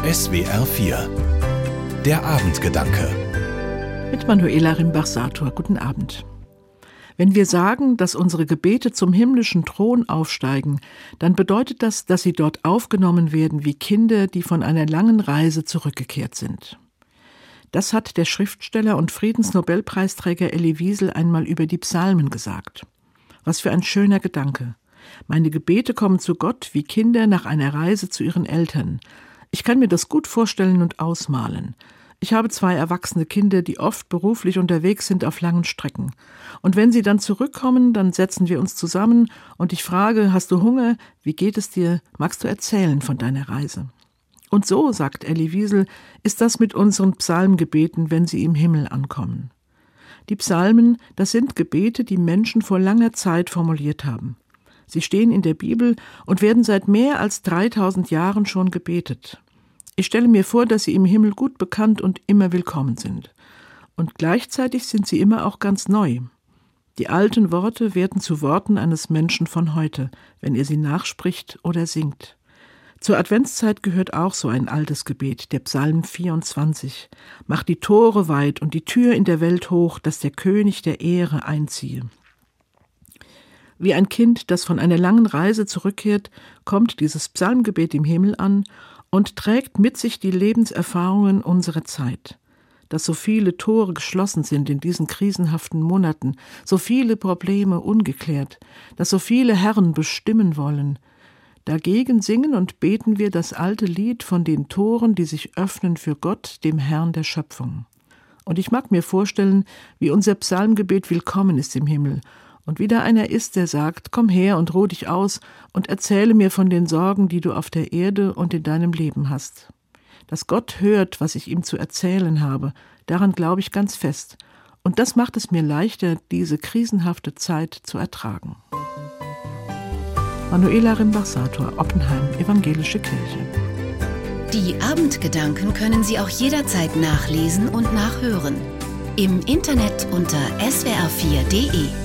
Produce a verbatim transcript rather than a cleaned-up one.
S W R vier. Der Abendgedanke. Mit Manuela Rimbach-Sator. Guten Abend. Wenn wir sagen, dass unsere Gebete zum himmlischen Thron aufsteigen, dann bedeutet das, dass sie dort aufgenommen werden wie Kinder, die von einer langen Reise zurückgekehrt sind. Das hat der Schriftsteller und Friedensnobelpreisträger Elie Wiesel einmal über die Psalmen gesagt. Was für ein schöner Gedanke. Meine Gebete kommen zu Gott wie Kinder nach einer Reise zu ihren Eltern. Ich kann mir das gut vorstellen und ausmalen. Ich habe zwei erwachsene Kinder, die oft beruflich unterwegs sind auf langen Strecken. Und wenn sie dann zurückkommen, dann setzen wir uns zusammen und ich frage, hast du Hunger? Wie geht es dir? Magst du erzählen von deiner Reise? Und so, sagt Elie Wiesel, ist das mit unseren Psalmgebeten, wenn sie im Himmel ankommen. Die Psalmen, das sind Gebete, die Menschen vor langer Zeit formuliert haben. Sie stehen in der Bibel und werden seit mehr als dreitausend Jahren schon gebetet. Ich stelle mir vor, dass sie im Himmel gut bekannt und immer willkommen sind. Und gleichzeitig sind sie immer auch ganz neu. Die alten Worte werden zu Worten eines Menschen von heute, wenn er sie nachspricht oder singt. Zur Adventszeit gehört auch so ein altes Gebet, der Psalm vierundzwanzig. Mach die Tore weit und die Tür in der Welt hoch, dass der König der Ehre einziehe. Wie ein Kind, das von einer langen Reise zurückkehrt, kommt dieses Psalmgebet im Himmel an und trägt mit sich die Lebenserfahrungen unserer Zeit. Dass so viele Tore geschlossen sind in diesen krisenhaften Monaten, so viele Probleme ungeklärt, dass so viele Herren bestimmen wollen. Dagegen singen und beten wir das alte Lied von den Toren, die sich öffnen für Gott, dem Herrn der Schöpfung. Und ich mag mir vorstellen, wie unser Psalmgebet willkommen ist im Himmel und wie da einer ist, der sagt, komm her und ruh dich aus und erzähle mir von den Sorgen, die du auf der Erde und in deinem Leben hast. Dass Gott hört, was ich ihm zu erzählen habe, daran glaube ich ganz fest. Und das macht es mir leichter, diese krisenhafte Zeit zu ertragen. Manuela Rimbach-Sator, Oppenheim, Evangelische Kirche. Die Abendgedanken können Sie auch jederzeit nachlesen und nachhören. Im Internet unter s w r vier punkt d e.